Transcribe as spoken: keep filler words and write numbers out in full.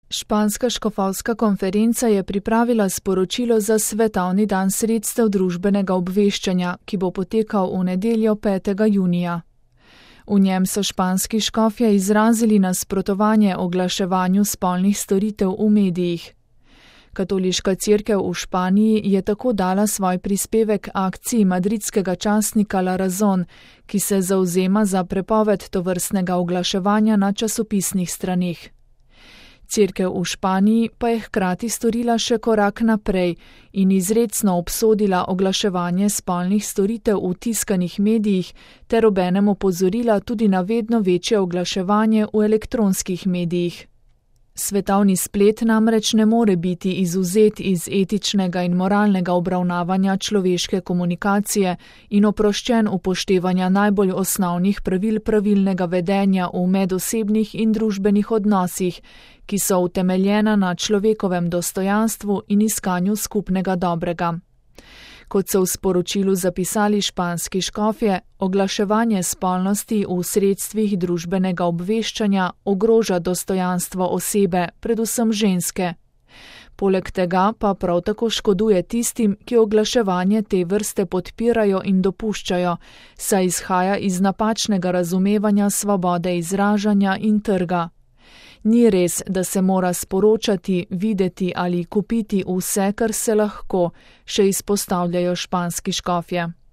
Španska škofovska konferenca je pripravila sporočilo za Svetovni dan sredstev družbenega obveščanja, ki bo potekal v nedeljo petega junija. V njem so španski škofje izrazili nasprotovanje oglaševanju spolnih storitev v medijih. Katoliška cerkev v Španiji je tako dala svoj prispevek akciji madridskega časnika La Razón, ki se zavzema za prepoved tovrstnega oglaševanja na časopisnih straneh. Cerkev v Španiji pa je hkrati storila še korak naprej in izrecno obsodila oglaševanje spolnih storitev v tiskanih medijih ter obenem opozorila tudi na vedno večje oglaševanje v elektronskih medijih. Svetovni splet namreč ne more biti izvzet iz etičnega in moralnega obravnavanja človeške komunikacije in oproščen upoštevanja najbolj osnovnih pravil pravilnega vedenja v medosebnih in družbenih odnosih, ki so utemeljena na človekovem dostojanstvu in iskanju skupnega dobrega. Kot so v sporočilu zapisali španski škofje, oglaševanje spolnosti v sredstvih družbenega obveščanja ogroža dostojanstvo osebe, predvsem ženske. Poleg tega pa prav tako škoduje tistim, ki oglaševanje te vrste podpirajo in dopuščajo, saj izhaja iz napačnega razumevanja svobode izražanja in trga. Ni res, da se mora sporočati, videti ali kupiti vse, kar se lahko, še izpostavljajo španski škofje.